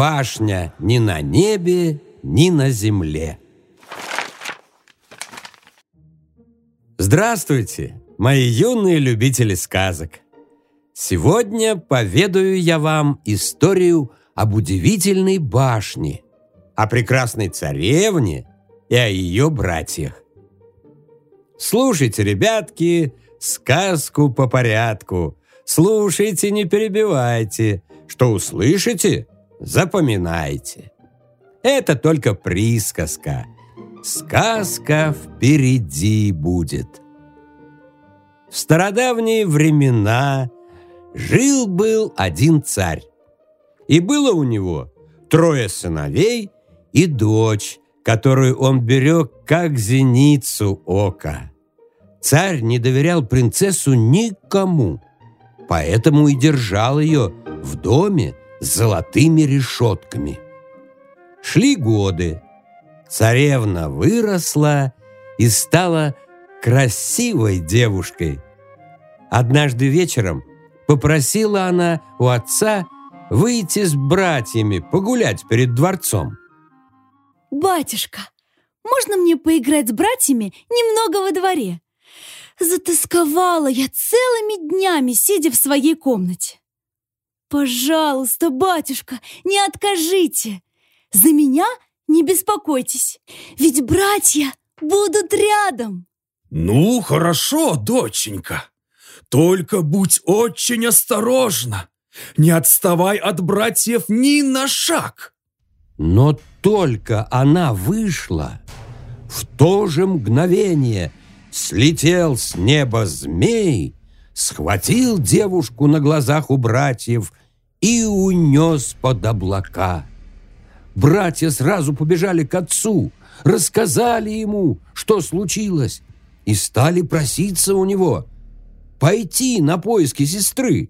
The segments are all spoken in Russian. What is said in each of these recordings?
Башня ни на небе, ни на земле. Здравствуйте, мои юные любители сказок! Сегодня поведаю я вам историю об удивительной башне, о прекрасной царевне и о ее братьях. Слушайте, ребятки, сказку по порядку. Слушайте, не перебивайте. Что услышите, запоминайте. Это только присказка. Сказка впереди будет. В стародавние времена жил-был один царь. И было у него 3 сыновей и дочь, которую он берег как зеницу ока. Царь не доверял принцессу никому, поэтому и держал ее в доме с золотыми решетками. Шли годы. Царевна выросла и стала красивой девушкой. Однажды вечером попросила она у отца выйти с братьями погулять перед дворцом. «Батюшка, можно мне поиграть с братьями немного во дворе? Затасковала я целыми днями, сидя в своей комнате. Пожалуйста, батюшка, не откажите. За меня не беспокойтесь, ведь братья будут рядом». Ну, хорошо, доченька. Только будь очень осторожна. Не отставай от братьев ни на шаг. Но только она вышла, в то же мгновение слетел с неба змей, схватил девушку на глазах у братьев и унес под облака. Братья сразу побежали к отцу, рассказали ему, что случилось, и стали проситься у него пойти на поиски сестры.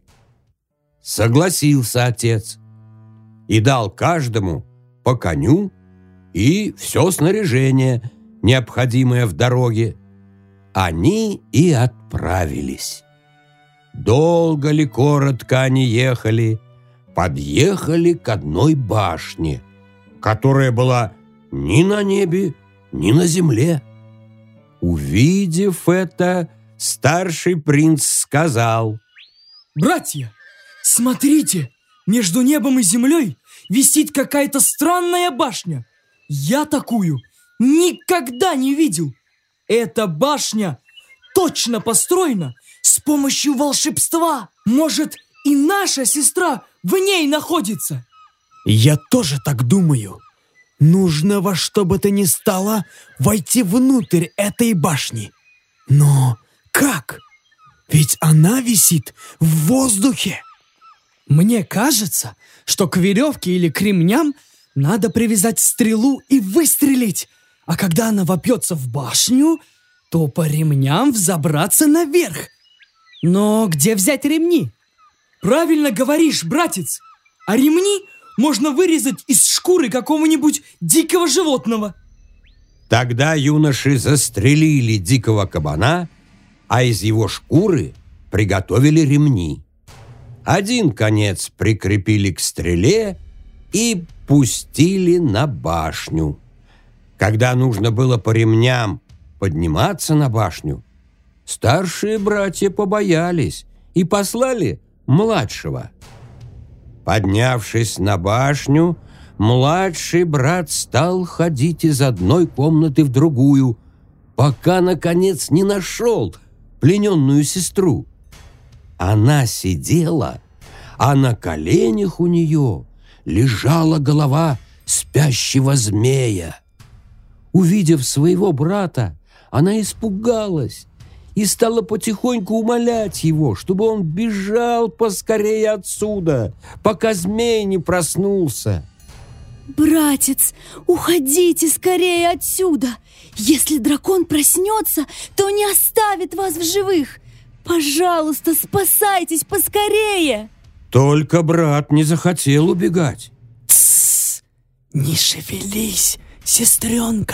Согласился отец и дал каждому по коню и все снаряжение, необходимое в дороге. Они и отправились. Долго ли, коротко они ехали, подъехали к одной башне, которая была ни на небе, ни на земле. Увидев это, старший принц сказал: «Братья, смотрите, между небом и землей висит какая-то странная башня. Я такую никогда не видел. Эта башня точно построена с помощью волшебства. Может, и наша сестра в ней находится». Я тоже так думаю. Нужно во что бы то ни стало войти внутрь этой башни. Но как? Ведь она висит в воздухе. Мне кажется, что к веревке или к ремням надо привязать стрелу и выстрелить. А когда она вопьется в башню, то по ремням взобраться наверх. Но где взять ремни? Правильно говоришь, братец. А ремни можно вырезать из шкуры какого-нибудь дикого животного. Тогда юноши застрелили дикого кабана, а из его шкуры приготовили ремни. Один конец прикрепили к стреле и пустили на башню. Когда нужно было по ремням подниматься на башню, старшие братья побоялись и послали младшего. Поднявшись на башню, младший брат стал ходить из одной комнаты в другую, пока, наконец, не нашел плененную сестру. Она сидела, а на коленях у нее лежала голова спящего змея. Увидев своего брата, она испугалась и стала потихоньку умолять его, чтобы он бежал поскорее отсюда, пока змей не проснулся. «Братец, уходите скорее отсюда! Если дракон проснется, то не оставит вас в живых! Пожалуйста, спасайтесь поскорее!» Только брат не захотел убегать. Тссс! Не шевелись, сестренка!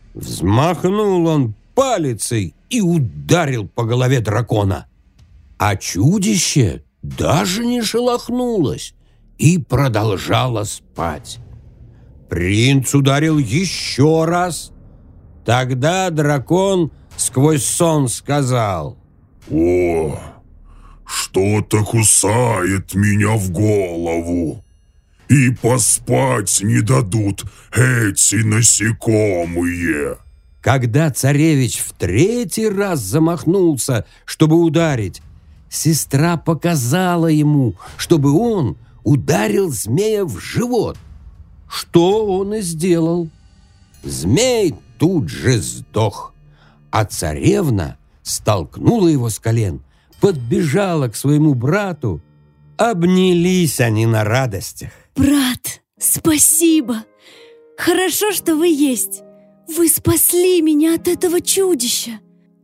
Взмахнул он палицей и ударил по голове дракона. А чудище даже не шелохнулось и продолжала спать. Принц ударил еще раз. Тогда дракон сквозь сон сказал: «О, что-то кусает меня в голову, и поспать не дадут эти насекомые». Когда царевич в третий раз замахнулся, чтобы ударить, сестра показала ему, чтобы он ударил змея в живот, что он и сделал. Змей тут же сдох, а царевна столкнула его с колен, подбежала к своему брату. Обнялись они на радостях. Брат, спасибо! Хорошо, что вы есть. Вы спасли меня от этого чудища.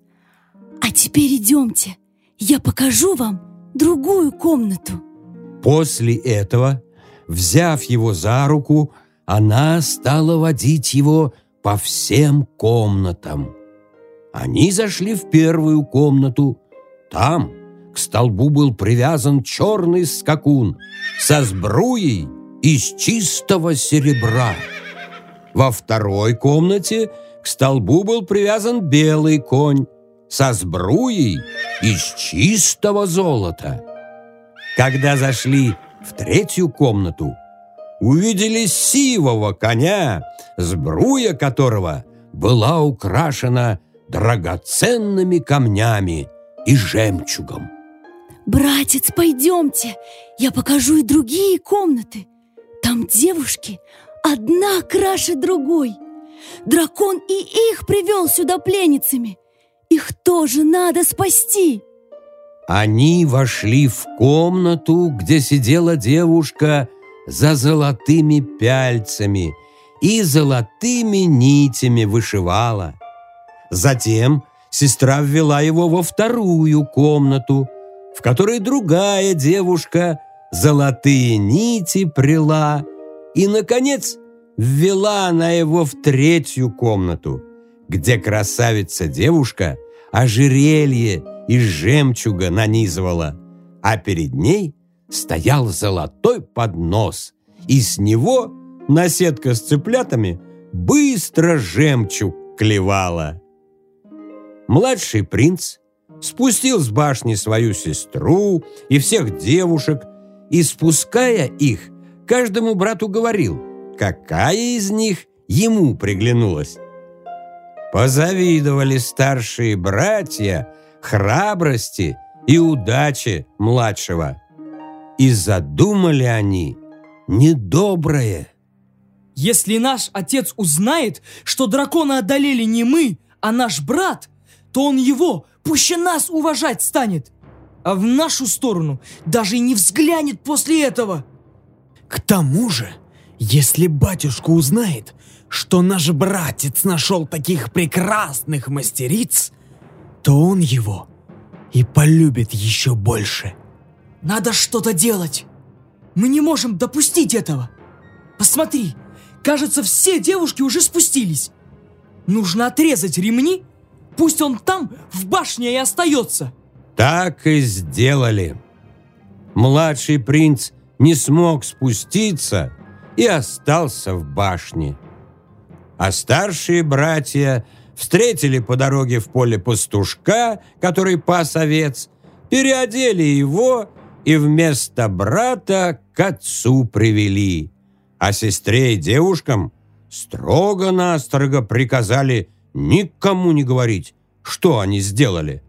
А теперь идемте, я покажу вам другую комнату. После этого, взяв его за руку, она стала водить его по всем комнатам. Они зашли в первую комнату. Там к столбу был привязан черный скакун со сбруей из чистого серебра. Во второй комнате к столбу был привязан белый конь со сбруей из чистого золота. Когда зашли в третью комнату, увидели сивого коня, сбруя которого была украшена драгоценными камнями и жемчугом. Братец, пойдемте, я покажу и другие комнаты. Там девушки одна краше другой. Дракон и их привел сюда пленницами. Их тоже надо спасти. Они вошли в комнату, где сидела девушка за золотыми пяльцами и золотыми нитями вышивала. Затем сестра ввела его во вторую комнату, в которой другая девушка золотые нити пряла, и, наконец, ввела она его в третью комнату, где красавица-девушка ожерелье из жемчуга нанизывала, а перед ней стоял золотой поднос, и с него наседка с цыплятами быстро жемчуг клевала. Младший принц спустил с башни свою сестру и всех девушек, и, спуская их, каждому брату говорил, какая из них ему приглянулась. Позавидовали старшие братья храбрости и удачи младшего, и задумали они недоброе. Если наш отец узнает, что дракона одолели не мы, а наш брат, то он его пуще нас уважать станет, а в нашу сторону даже и не взглянет после этого. К тому же, если батюшка узнает, что наш братец нашел таких прекрасных мастериц, то он его и полюбит еще больше. Надо что-то делать. Мы не можем допустить этого. Посмотри, кажется, все девушки уже спустились. Нужно отрезать ремни, пусть он там в башне и остается. Так и сделали. Младший принц не смог спуститься и остался в башне. А старшие братья встретили по дороге в поле пастушка, который пас овец, переодели его и вместо брата к отцу привели. А сестре и девушкам строго-настрого приказали никому не говорить, что они сделали.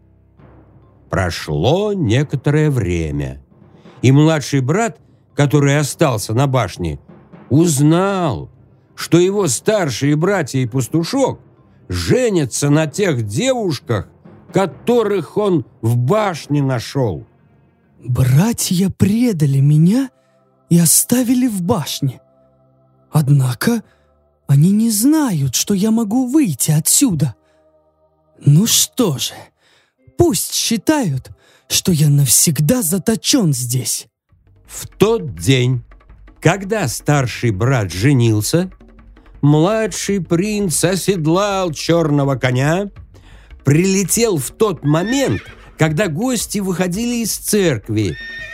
Прошло некоторое время, и младший брат, который остался на башне, узнал, что его старшие братья и пастушок женятся на тех девушках, которых он в башне нашел. Братья предали меня и оставили в башне. Однако они не знают, что я могу выйти отсюда. Ну что же, пусть считают, что я навсегда заточен здесь. В тот день, когда старший брат женился, младший принц оседлал черного коня, прилетел в тот момент, когда гости выходили из церкви,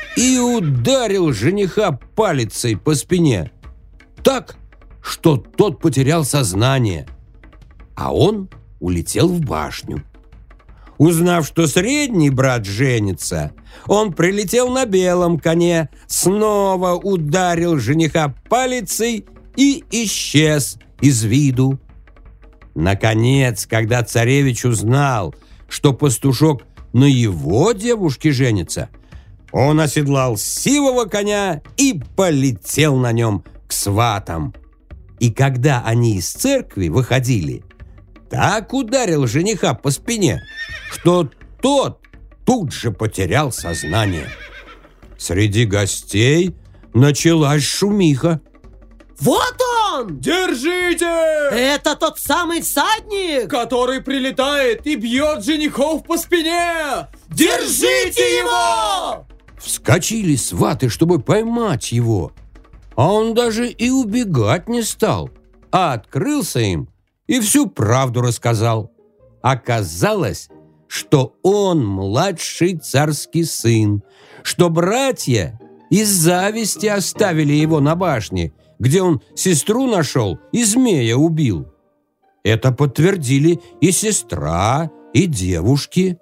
и ударил жениха палицей по спине, так, что тот потерял сознание, а он улетел в башню. Узнав, что средний брат женится, он прилетел на белом коне, снова ударил жениха палицей и исчез из виду. Наконец, когда царевич узнал, что пастушок на его девушке женится, он оседлал сивого коня и полетел на нем к сватам. И когда они из церкви выходили, так ударил жениха по спине, что тот тут же потерял сознание. Среди гостей началась шумиха. Вот он! Держите! Это тот самый всадник! Который прилетает и бьет женихов по спине! Держите его! Вскочили сваты, чтобы поймать его. А он даже и убегать не стал, а открылся им и всю правду рассказал. Оказалось, что он младший царский сын, что братья из зависти оставили его на башне, где он сестру нашел и змея убил. Это подтвердили и сестра, и девушки.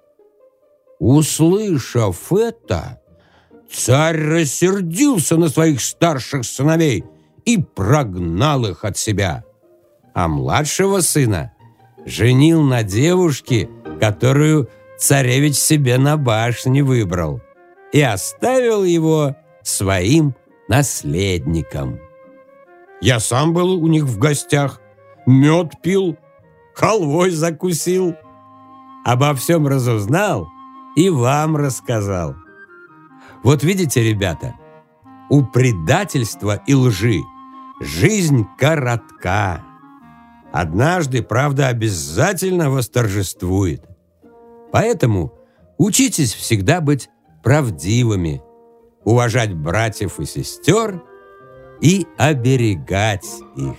Услышав это, царь рассердился на своих старших сыновей и прогнал их от себя. А младшего сына женил на девушке, которую царевич себе на башне выбрал, и оставил его своим наследником. Я сам был у них в гостях, мед пил, халвой закусил, обо всем разузнал и вам рассказал. Вот видите, ребята, у предательства и лжи жизнь коротка. Однажды правда обязательно восторжествует. Поэтому учитесь всегда быть правдивыми, уважать братьев и сестер и оберегать их.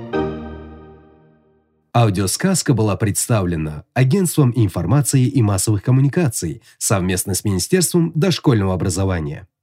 Аудиосказка была представлена Агентством информации и массовых коммуникаций совместно с Министерством дошкольного образования.